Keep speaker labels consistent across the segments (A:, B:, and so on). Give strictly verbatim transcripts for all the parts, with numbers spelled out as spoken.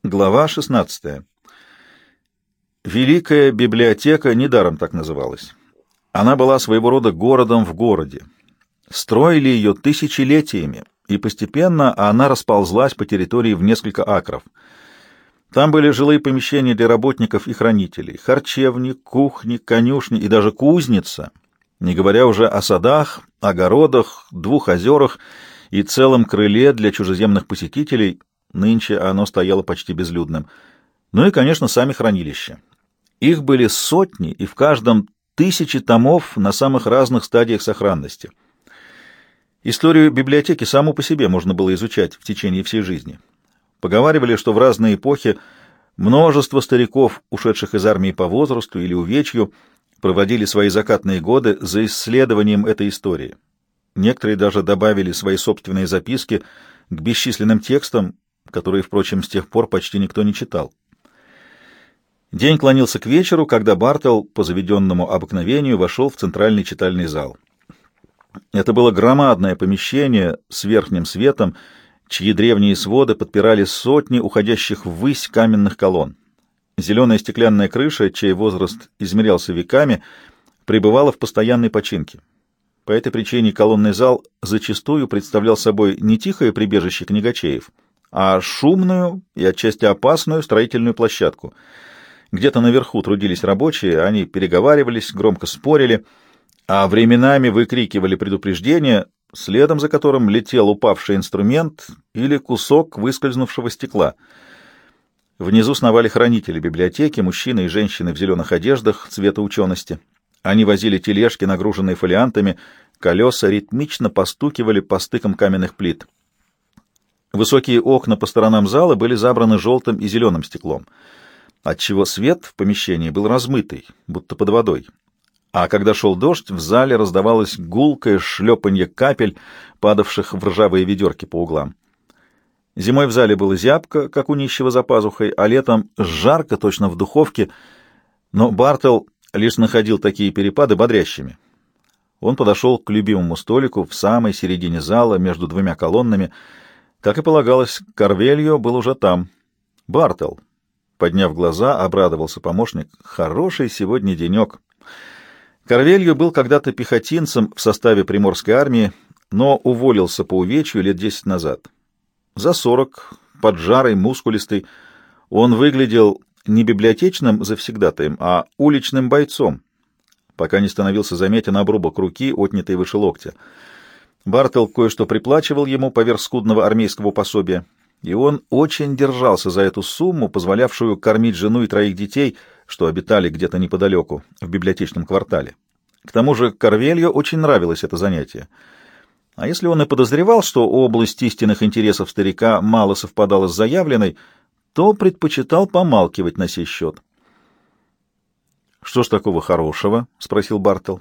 A: Глава шестнадцатая. Великая библиотека недаром так называлась. Она была своего рода городом в городе. Строили ее тысячелетиями, и постепенно она расползлась по территории в несколько акров. Там были жилые помещения для работников и хранителей, харчевни, кухни, конюшни и даже кузница, не говоря уже о садах, огородах, двух озерах и целом крыле для чужеземных посетителей. Нынче оно стояло почти безлюдным. Ну и, конечно, сами хранилища. Их были сотни, и в каждом тысячи томов на самых разных стадиях сохранности. Историю библиотеки саму по себе можно было изучать в течение всей жизни. Поговаривали, что в разные эпохи множество стариков, ушедших из армии по возрасту или увечью, проводили свои закатные годы за исследованием этой истории. Некоторые даже добавили свои собственные записки к бесчисленным текстам, которые, впрочем, с тех пор почти никто не читал. День клонился к вечеру, когда Бартел по заведенному обыкновению вошел в центральный читальный зал. Это было громадное помещение с верхним светом, чьи древние своды подпирали сотни уходящих ввысь каменных колонн. Зеленая стеклянная крыша, чей возраст измерялся веками, пребывала в постоянной починке. По этой причине колонный зал зачастую представлял собой не тихое прибежище книгачеев, а шумную и отчасти опасную строительную площадку. Где-то наверху трудились рабочие, они переговаривались, громко спорили, а временами выкрикивали предупреждения, следом за которым летел упавший инструмент или кусок выскользнувшего стекла. Внизу сновали хранители библиотеки, мужчины и женщины в зеленых одеждах цвета учености. Они возили тележки, нагруженные фолиантами, колеса ритмично постукивали по стыкам каменных плит. Высокие окна по сторонам зала были забраны желтым и зеленым стеклом, отчего свет в помещении был размытый, будто под водой. А когда шел дождь, в зале раздавалось гулкое шлепанье капель, падавших в ржавые ведерки по углам. Зимой в зале было зябко, как у нищего за пазухой, а летом жарко, точно в духовке, но Бартел лишь находил такие перепады бодрящими. Он подошел к любимому столику в самой середине зала, между двумя колоннами. Как и полагалось, Карвельо был уже там. «Бартел», — подняв глаза, обрадовался помощник, — «хороший сегодня денек». Карвельо был когда-то пехотинцем в составе Приморской армии, но уволился по увечью лет десять назад. За сорок, поджарый, мускулистый, он выглядел не библиотечным завсегдатаем, а уличным бойцом, пока не становился заметен обрубок руки, отнятый выше локтя. Бартел кое-что приплачивал ему поверх скудного армейского пособия, и он очень держался за эту сумму, позволявшую кормить жену и троих детей, что обитали где-то неподалеку, в библиотечном квартале. К тому же Карвельо очень нравилось это занятие. А если он и подозревал, что область истинных интересов старика мало совпадала с заявленной, то предпочитал помалкивать на сей счет. «Что ж такого хорошего?» — спросил Бартел.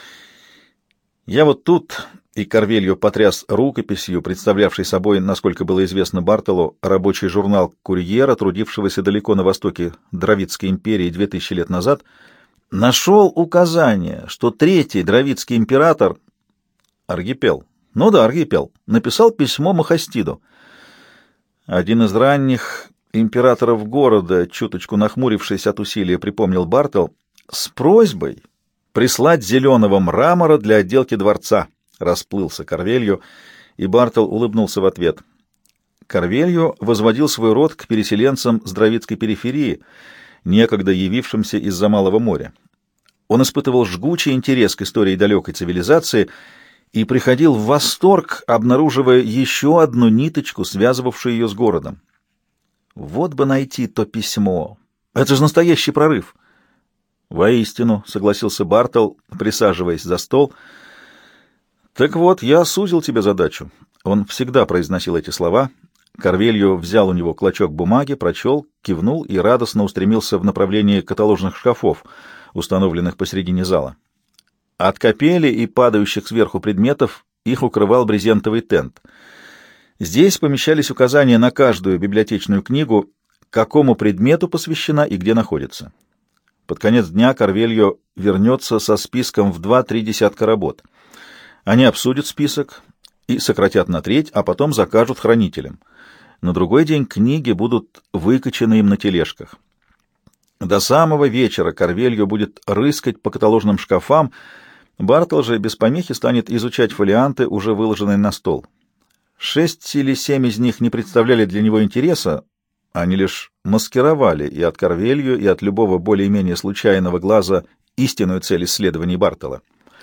A: «Я вот тут...» — и Карвельо потряс рукописью, представлявшей собой, насколько было известно Бартелу, рабочий журнал «Курьера», трудившегося далеко на востоке Дравидской империи две тысячи лет назад, нашел указание, что третий дравидский император, Аргипел, ну да, Аргипел, написал письмо Махастиду. Один из ранних императоров города, чуточку нахмурившись от усилия, припомнил Бартел, с просьбой прислать зеленого мрамора для отделки дворца. Расплылся Карвельо, и Бартел улыбнулся в ответ. Карвельо возводил свой род к переселенцам с дравидской периферии, некогда явившимся из-за Малого моря. Он испытывал жгучий интерес к истории далекой цивилизации и приходил в восторг, обнаруживая еще одну ниточку, связывавшую ее с городом. Вот бы найти то письмо. Это же настоящий прорыв. Воистину, согласился Бартел, присаживаясь за стол. Так вот, я сузил тебе задачу. Он всегда произносил эти слова. Карвельо взял у него клочок бумаги, прочел, кивнул и радостно устремился в направлении каталожных шкафов, установленных посредине зала. От капели и падающих сверху предметов их укрывал брезентовый тент. Здесь помещались указания на каждую библиотечную книгу, какому предмету посвящена и где находится. Под конец дня Карвельо вернется со списком в два-три десятка работ. Они обсудят список и сократят на треть, а потом закажут хранителям. На другой день книги будут выкачаны им на тележках. До самого вечера Карвельо будет рыскать по каталожным шкафам, Бартл же без помехи станет изучать фолианты, уже выложенные на стол. Шесть или семь из них не представляли для него интереса, они лишь маскировали и от Карвельо, и от любого более-менее случайного глаза истинную цель исследований Бартела.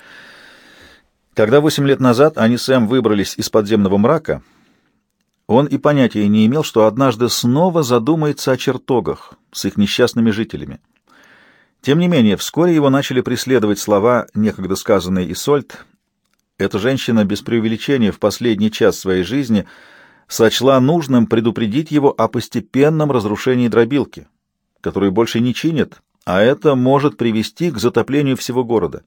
A: Когда восемь лет назад они с Эм выбрались из подземного мрака, он и понятия не имел, что однажды снова задумается о чертогах с их несчастными жителями. Тем не менее, вскоре его начали преследовать слова, некогда сказанные Исольд. Эта женщина без преувеличения в последний час своей жизни сочла нужным предупредить его о постепенном разрушении дробилки, которую больше не чинят, а это может привести к затоплению всего города.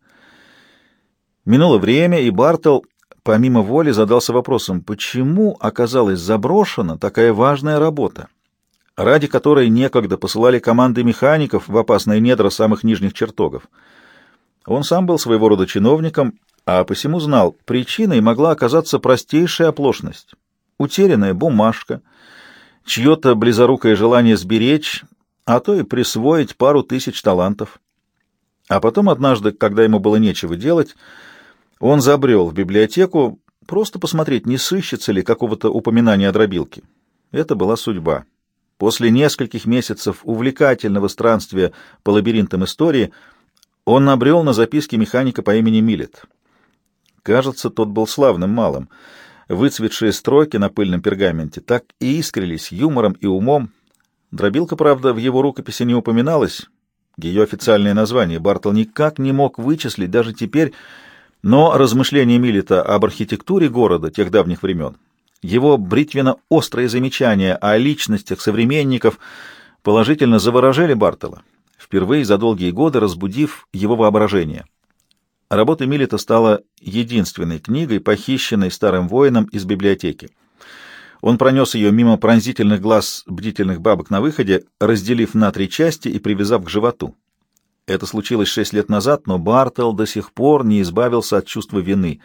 A: Минуло время, и Бартл помимо воли задался вопросом, почему оказалась заброшена такая важная работа, ради которой некогда посылали команды механиков в опасные недра самых нижних чертогов. Он сам был своего рода чиновником, а посему знал, причиной могла оказаться простейшая оплошность, утерянная бумажка, чье-то близорукое желание сберечь, а то и присвоить пару тысяч талантов. А потом однажды, когда ему было нечего делать, он забрел в библиотеку просто посмотреть, не сыщется ли какого-то упоминания о дробилке. Это была судьба. После нескольких месяцев увлекательного странствия по лабиринтам истории он набрел на записки механика по имени Милет. Кажется, тот был славным малым. Выцветшие строки на пыльном пергаменте так и искрились юмором и умом. Дробилка, правда, в его рукописи не упоминалась. Ее официальное название Бартл никак не мог вычислить даже теперь, но размышления Милета об архитектуре города тех давних времен, его бритвенно-острые замечания о личностях современников положительно заворожили Бартела, впервые за долгие годы разбудив его воображение. Работа Милета стала единственной книгой, похищенной старым воином из библиотеки. Он пронес ее мимо пронзительных глаз бдительных бабок на выходе, разделив на три части и привязав к животу. Это случилось шесть лет назад, но Бартл до сих пор не избавился от чувства вины.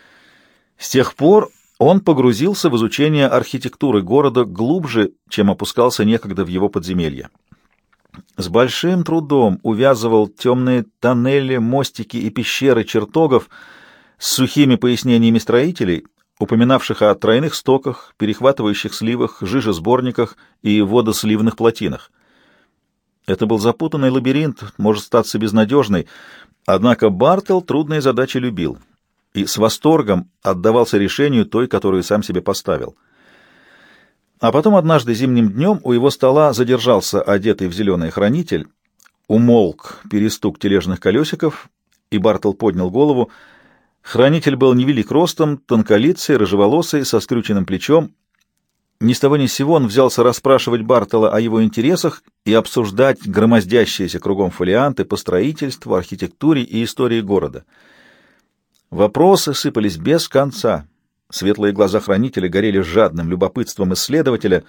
A: С тех пор он погрузился в изучение архитектуры города глубже, чем опускался некогда в его подземелья. С большим трудом увязывал темные тоннели, мостики и пещеры чертогов с сухими пояснениями строителей, упоминавших о тройных стоках, перехватывающих сливах, жижесборниках и водосливных плотинах. Это был запутанный лабиринт, может статься безнадежный, однако Бартл трудные задачи любил и с восторгом отдавался решению той, которую сам себе поставил. А потом однажды зимним днем у его стола задержался одетый в зеленый хранитель, умолк перестук тележных колесиков, и Бартл поднял голову. Хранитель был невелик ростом, тонколицый, рыжеволосый, со скрюченным плечом. Ни с того ни с сего он взялся расспрашивать Бартела о его интересах и обсуждать громоздящиеся кругом фолианты по строительству, архитектуре и истории города. Вопросы сыпались без конца. Светлые глаза хранителя горели жадным любопытством исследователя.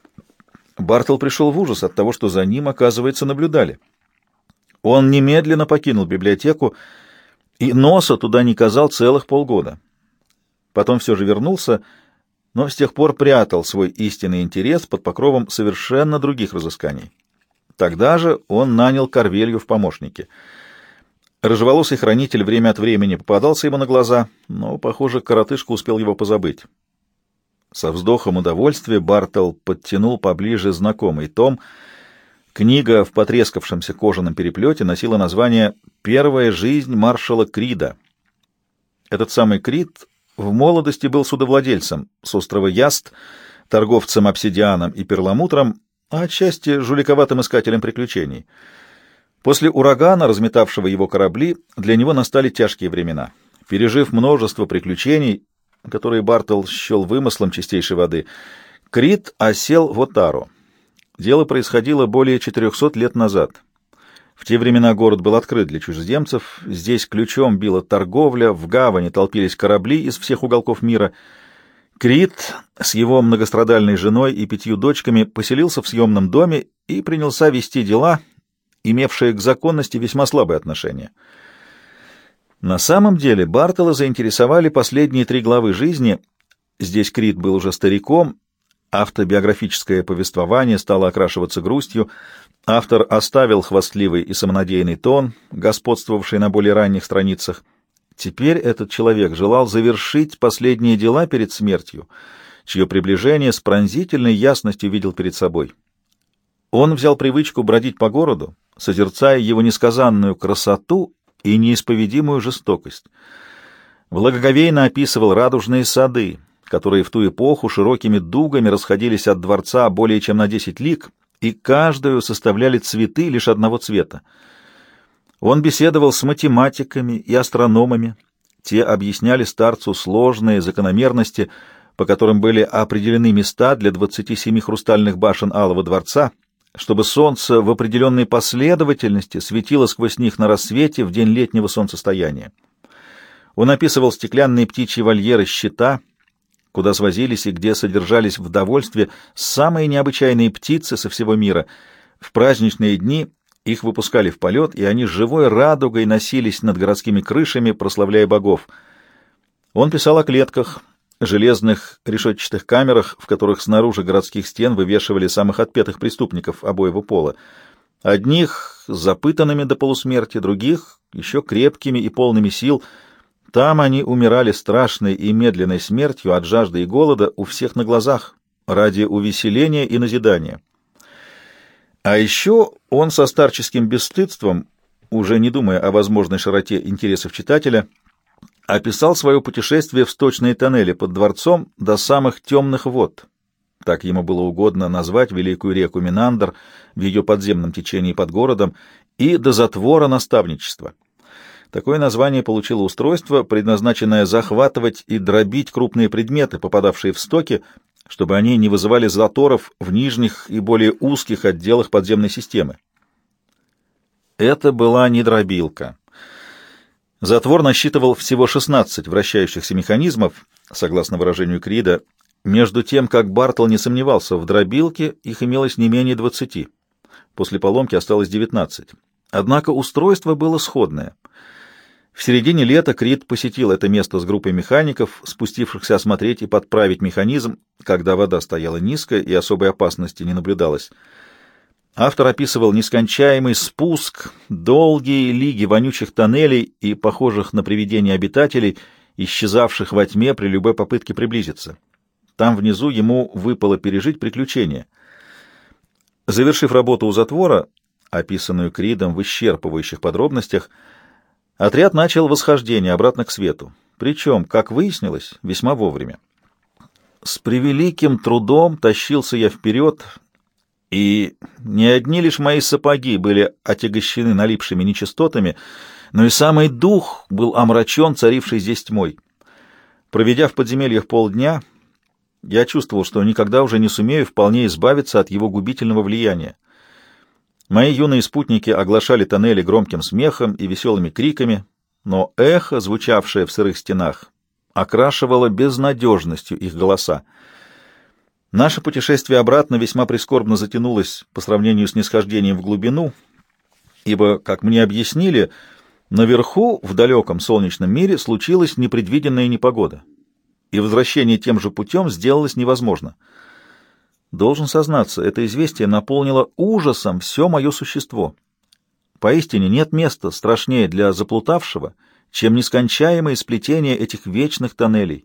A: Бартл пришел в ужас от того, что за ним, оказывается, наблюдали. Он немедленно покинул библиотеку и носа туда не казал целых полгода. Потом все же вернулся, но с тех пор прятал свой истинный интерес под покровом совершенно других разысканий. Тогда же он нанял Карвелью в помощники. Рыжеволосый хранитель время от времени попадался ему на глаза, но, похоже, коротышка успел его позабыть. Со вздохом удовольствия Бартл подтянул поближе знакомый том. Книга в потрескавшемся кожаном переплете носила название «Первая жизнь маршала Крида». Этот самый Крид в молодости был судовладельцем с острова Яст, торговцем обсидианом и перламутром, а отчасти жуликоватым искателем приключений. После урагана, разметавшего его корабли, для него настали тяжкие времена. Пережив множество приключений, которые Бартл счел вымыслом чистейшей воды, Крид осел в Отару. Дело происходило более четырехсот лет назад. В те времена город был открыт для чужеземцев, здесь ключом била торговля, в гавани толпились корабли из всех уголков мира. Крид с его многострадальной женой и пятью дочками поселился в съемном доме и принялся вести дела, имевшие к законности весьма слабые отношения. На самом деле Бартела заинтересовали последние три главы жизни. Здесь Крид был уже стариком, Автобиографическое повествование стало окрашиваться грустью. Автор оставил хвастливый и самонадеянный тон, господствовавший на более ранних страницах. Теперь этот человек желал завершить последние дела перед смертью, чье приближение с пронзительной ясностью видел перед собой. Он взял привычку бродить по городу, созерцая его несказанную красоту и неисповедимую жестокость. Благоговейно описывал радужные сады, которые в ту эпоху широкими дугами расходились от дворца более чем на десять лиг, и каждую составляли цветы лишь одного цвета. Он беседовал с математиками и астрономами. Те объясняли старцу сложные закономерности, по которым были определены места для двадцати семи хрустальных башен Алого дворца, чтобы солнце в определенной последовательности светило сквозь них на рассвете в день летнего солнцестояния. Он описывал стеклянные птичьи вольеры щита, куда свозились и где содержались в довольстве самые необычайные птицы со всего мира. В праздничные дни их выпускали в полет, и они живой радугой носились над городскими крышами, прославляя богов. Он писал о клетках, железных решетчатых камерах, в которых снаружи городских стен вывешивали самых отпетых преступников обоего пола. Одних запытанными до полусмерти, других еще крепкими и полными сил. Там они умирали страшной и медленной смертью от жажды и голода у всех на глазах, ради увеселения и назидания. А еще он со старческим бесстыдством, уже не думая о возможной широте интересов читателя, описал свое путешествие в сточные тоннели под дворцом до самых темных вод. Так ему было угодно назвать великую реку Минандр в ее подземном течении под городом, и до затвора наставничества. Такое название получило устройство, предназначенное захватывать и дробить крупные предметы, попадавшие в стоки, чтобы они не вызывали заторов в нижних и более узких отделах подземной системы. Это была не дробилка. Затвор насчитывал всего шестнадцать вращающихся механизмов, согласно выражению Крида, между тем, как Бартл не сомневался, в дробилке их имелось не менее двадцати. После поломки осталось девятнадцать. Однако устройство было сходное. В середине лета Крид посетил это место с группой механиков, спустившихся осмотреть и подправить механизм, когда вода стояла низко и особой опасности не наблюдалось. Автор описывал нескончаемый спуск, долгие лиги вонючих тоннелей и похожих на привидения обитателей, исчезавших во тьме при любой попытке приблизиться. Там внизу ему выпало пережить приключения. Завершив работу у затвора, описанную Кридом в исчерпывающих подробностях, отряд начал восхождение обратно к свету, причем, как выяснилось, весьма вовремя. С превеликим трудом тащился я вперед, и не одни лишь мои сапоги были отягощены налипшими нечистотами, но и самый дух был омрачен царившей здесь тьмой. Проведя в подземельях полдня, я чувствовал, что никогда уже не сумею вполне избавиться от его губительного влияния. Мои юные спутники оглашали тоннели громким смехом и веселыми криками, но эхо, звучавшее в сырых стенах, окрашивало безнадежностью их голоса. Наше путешествие обратно весьма прискорбно затянулось по сравнению с нисхождением в глубину, ибо, как мне объяснили, наверху, в далеком солнечном мире, случилась непредвиденная непогода, и возвращение тем же путем сделалось невозможно. Должен сознаться, это известие наполнило ужасом все мое существо. Поистине нет места страшнее для заплутавшего, чем нескончаемое сплетение этих вечных тоннелей.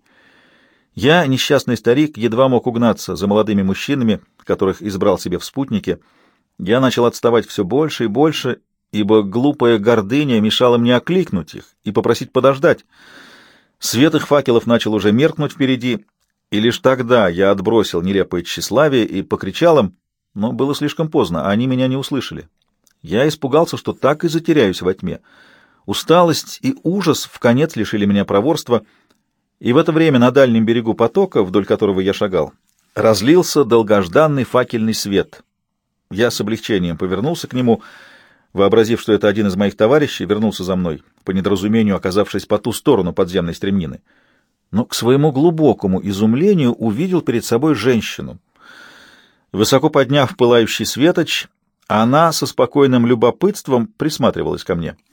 A: Я, несчастный старик, едва мог угнаться за молодыми мужчинами, которых избрал себе в спутники. Я начал отставать все больше и больше, ибо глупая гордыня мешала мне окликнуть их и попросить подождать. Свет их факелов начал уже меркнуть впереди, и лишь тогда я отбросил нелепое тщеславие и покричал им, но было слишком поздно, они меня не услышали. Я испугался, что так и затеряюсь во тьме. Усталость и ужас вконец лишили меня проворства, и в это время на дальнем берегу потока, вдоль которого я шагал, разлился долгожданный факельный свет. Я с облегчением повернулся к нему, вообразив, что это один из моих товарищей, вернулся за мной, по недоразумению оказавшись по ту сторону подземной стремнины. Но к своему глубокому изумлению увидел перед собой женщину. Высоко подняв пылающий светоч, она со спокойным любопытством присматривалась ко мне.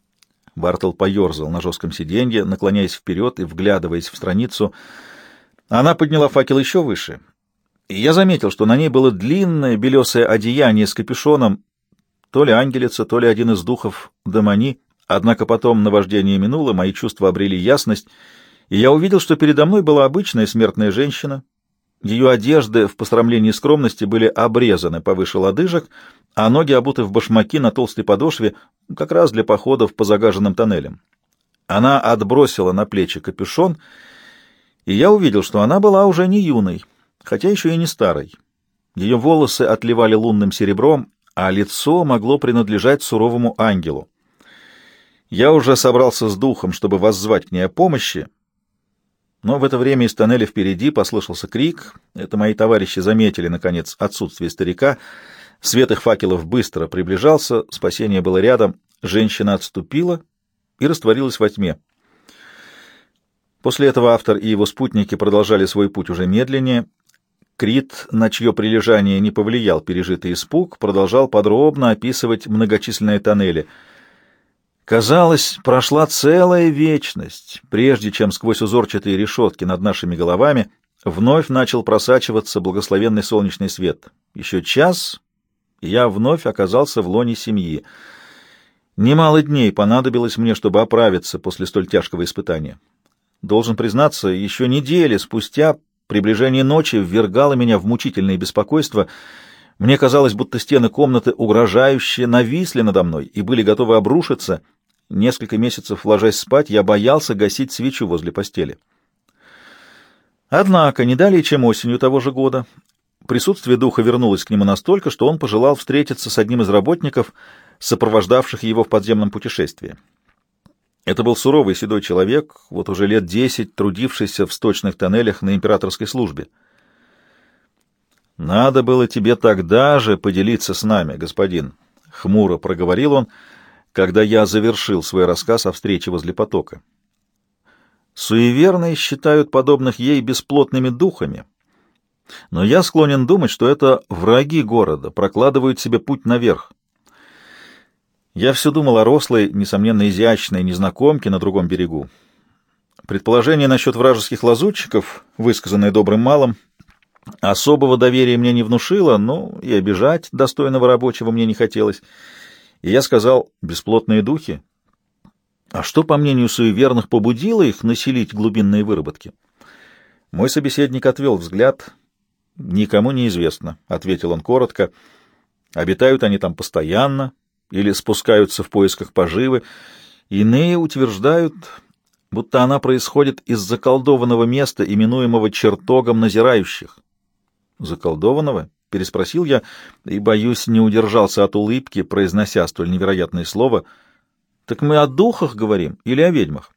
A: Бартл поерзал на жестком сиденье, наклоняясь вперед и вглядываясь в страницу. Она подняла факел еще выше, И я заметил, что на ней было длинное белесое одеяние с капюшоном, то ли ангелица, то ли один из духов Дамани. Однако потом наваждение минуло, мои чувства обрели ясность, и я увидел, что передо мной была обычная смертная женщина. Ее одежды в посрамлении скромности были обрезаны повыше лодыжек, а ноги обуты в башмаки на толстой подошве, как раз для походов по загаженным тоннелям. Она отбросила на плечи капюшон, и я увидел, что она была уже не юной, хотя еще и не старой. Ее волосы отливали лунным серебром, а лицо могло принадлежать суровому ангелу. Я уже собрался с духом, чтобы воззвать к ней о помощи, но в это время из тоннеля впереди послышался крик. Это мои товарищи заметили, наконец, отсутствие старика. Свет их факелов быстро приближался, спасение было рядом. Женщина отступила и растворилась во тьме. После этого автор и его спутники продолжали свой путь уже медленнее. Крит, на чье прилежание не повлиял пережитый испуг, продолжал подробно описывать многочисленные тоннели. Казалось, прошла целая вечность, прежде чем сквозь узорчатые решетки над нашими головами вновь начал просачиваться благословенный солнечный свет. Еще час, и я вновь оказался в лоне семьи. Немало дней понадобилось мне, чтобы оправиться после столь тяжкого испытания. Должен признаться, еще недели спустя приближение ночи ввергало меня в мучительное беспокойство. Мне казалось, будто стены комнаты угрожающе нависли надо мной и были готовы обрушиться. Несколько месяцев, ложась спать, я боялся гасить свечу возле постели. Однако, не далее, чем осенью того же года, присутствие духа вернулось к нему настолько, что он пожелал встретиться с одним из работников, сопровождавших его в подземном путешествии. Это был суровый седой человек, вот уже лет десять трудившийся в сточных тоннелях на императорской службе. «Надо было тебе тогда же поделиться с нами, господин», — хмуро проговорил он, когда я завершил свой рассказ о встрече возле потока. Суеверные считают подобных ей бесплотными духами, но я склонен думать, что это враги города, прокладывают себе путь наверх. Я все думал о рослой, несомненно изящной незнакомке на другом берегу. Предположение насчет вражеских лазутчиков, высказанное добрым малым, особого доверия мне не внушило, но и обижать достойного рабочего мне не хотелось. И я сказал: бесплотные духи? А что, по мнению суеверных, побудило их населить глубинные выработки? Мой собеседник отвел взгляд. «Никому не известно», — ответил он коротко. «Обитают они там постоянно или спускаются в поисках поживы. Иные утверждают, будто она происходит из заколдованного места, именуемого чертогом назирающих». «Заколдованного?» — переспросил я, и, боюсь, не удержался от улыбки, произнося столь невероятное слово. «Так мы о духах говорим или о ведьмах?»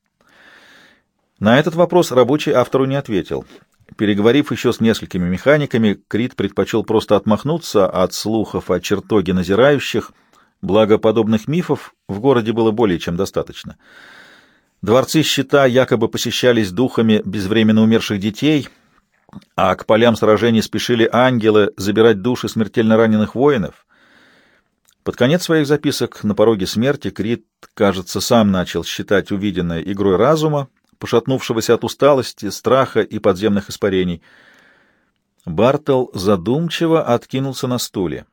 A: На этот вопрос рабочий автору не ответил. Переговорив еще с несколькими механиками, Крит предпочел просто отмахнуться от слухов о чертоге назирающих, благо подобных мифов в городе было более чем достаточно. Дворцы щита якобы посещались духами безвременно умерших детей, а к полям сражений спешили ангелы забирать души смертельно раненых воинов. Под конец своих записок на пороге смерти Крит, кажется, сам начал считать увиденное игрой разума, пошатнувшегося от усталости, страха и подземных испарений. Бартел задумчиво откинулся на стуле.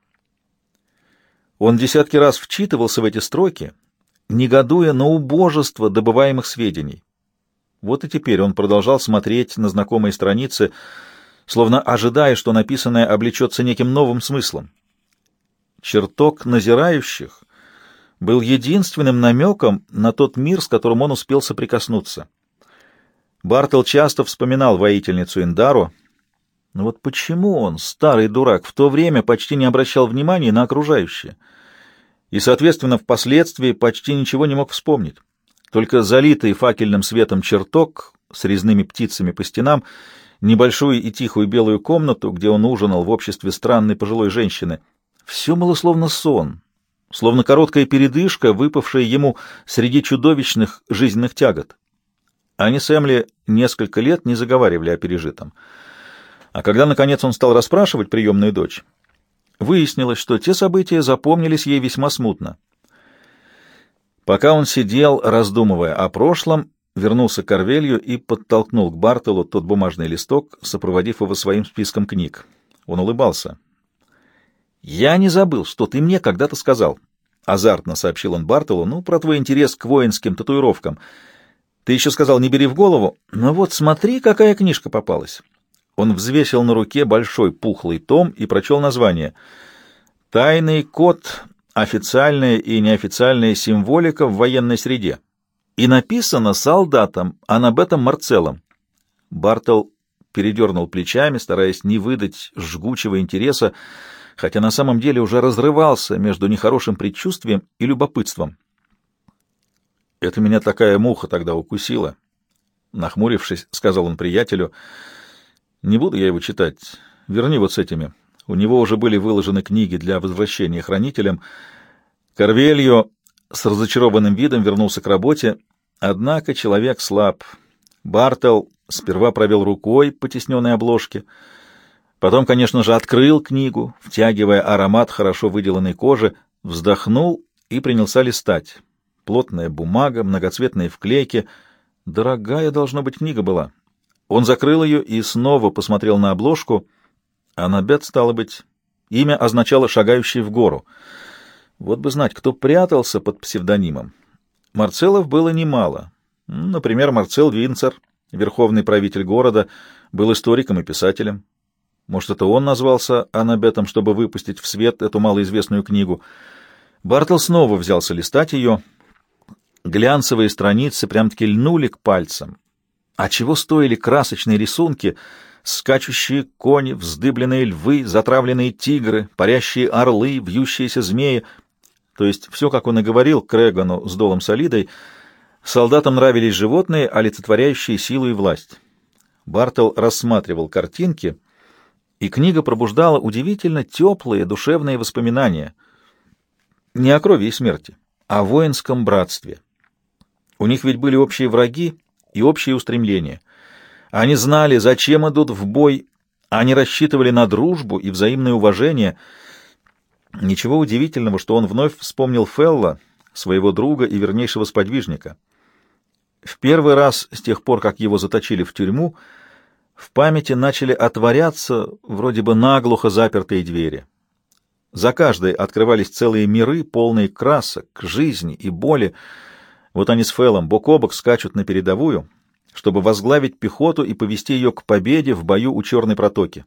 A: Он десятки раз вчитывался в эти строки, негодуя на убожество добываемых сведений. Вот и теперь он продолжал смотреть на знакомые страницы, словно ожидая, что написанное облечется неким новым смыслом. Чертог назирающих был единственным намеком на тот мир, с которым он успел соприкоснуться. Бартел часто вспоминал воительницу Индару, но вот почему он, старый дурак, в то время почти не обращал внимания на окружающее и, соответственно, впоследствии почти ничего не мог вспомнить? Только залитый факельным светом чертог с резными птицами по стенам, небольшую и тихую белую комнату, где он ужинал в обществе странной пожилой женщины. Все было словно сон, словно короткая передышка, выпавшая ему среди чудовищных жизненных тягот. Они с Эмли несколько лет не заговаривали о пережитом. А когда, наконец, он стал расспрашивать приемную дочь, выяснилось, что те события запомнились ей весьма смутно. Пока он сидел, раздумывая о прошлом, вернулся к Орвелью и подтолкнул к Бартелу тот бумажный листок, сопроводив его своим списком книг. Он улыбался. «Я не забыл, что ты мне когда-то сказал», — азартно сообщил он Бартолу, — «ну, про твой интерес к воинским татуировкам. Ты еще сказал, не бери в голову, но вот смотри, какая книжка попалась». Он взвесил на руке большой пухлый том и прочел название. «Тайный код. Официальная и неофициальная символика в военной среде». И написано солдатом Аннабетом Марцеллом. Бартол передернул плечами, стараясь не выдать жгучего интереса, хотя на самом деле уже разрывался между нехорошим предчувствием и любопытством. «Это меня такая муха тогда укусила», — нахмурившись, сказал он приятелю. «Не буду я его читать. Верни вот с этими». У него уже были выложены книги для возвращения хранителям. Карвельо с разочарованным видом вернулся к работе, однако человек слаб. Бартол сперва провел рукой по тисненной обложке, потом, конечно же, открыл книгу, втягивая аромат хорошо выделанной кожи, вздохнул и принялся листать. Плотная бумага, многоцветные вклейки. Дорогая, должно быть, книга была. Он закрыл ее и снова посмотрел на обложку. Аннабет, стало быть, имя означало «шагающий в гору». Вот бы знать, кто прятался под псевдонимом. Марцеллов было немало. Например, Марцел Винцер, верховный правитель города, был историком и писателем. Может, это он назвался Аннабетом, чтобы выпустить в свет эту малоизвестную книгу. Бартол снова взялся листать ее. Глянцевые страницы прям-таки льнули к пальцам. А чего стоили красочные рисунки — скачущие кони, вздыбленные львы, затравленные тигры, парящие орлы, вьющиеся змеи. То есть все, как он и говорил Крэгану с Долом Солидой, солдатам нравились животные, олицетворяющие силу и власть. Бартол рассматривал картинки, и книга пробуждала удивительно теплые душевные воспоминания. Не о крови и смерти, а о воинском братстве. У них ведь были общие враги и общие устремления. Они знали, зачем идут в бой, они рассчитывали на дружбу и взаимное уважение. Ничего удивительного, что он вновь вспомнил Фелла, своего друга и вернейшего сподвижника. В первый раз с тех пор, как его заточили в тюрьму, в памяти начали отворяться вроде бы наглухо запертые двери. За каждой открывались целые миры, полные красок, жизни и боли. Вот они с Феллом бок о бок скачут на передовую, чтобы возглавить пехоту и повести ее к победе в бою у Черной протоки.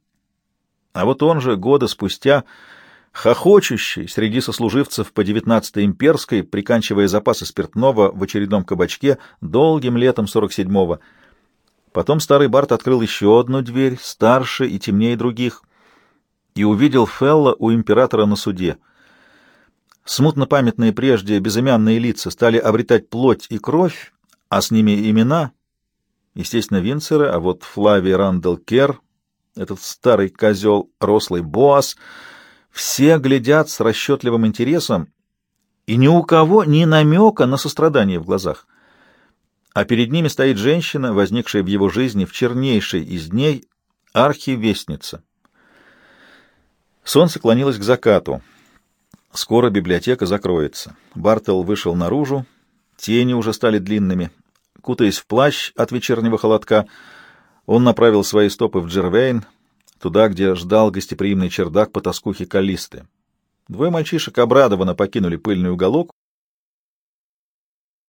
A: А вот он же, года спустя, хохочущий среди сослуживцев по девятнадцатой имперской, приканчивая запасы спиртного в очередном кабачке долгим летом сорок седьмого. Потом старый Барт открыл еще одну дверь, старше и темнее других, и увидел Фелла у императора на суде. Смутно памятные прежде безымянные лица стали обретать плоть и кровь, а с ними имена. Естественно, Винцера, а вот Флавий Рандел Кер, этот старый козел, рослый Боас, все глядят с расчетливым интересом, и ни у кого ни намека на сострадание в глазах. А перед ними стоит женщина, возникшая в его жизни в чернейшей из дней, архивестница. Солнце клонилось к закату. Скоро библиотека закроется. Бартол вышел наружу, тени уже стали длинными. Кутаясь в плащ от вечернего холодка, он направил свои стопы в Джервейн, туда, где ждал гостеприимный чердак потаскухи Каллисты. Двое мальчишек обрадованно покинули пыльный уголок,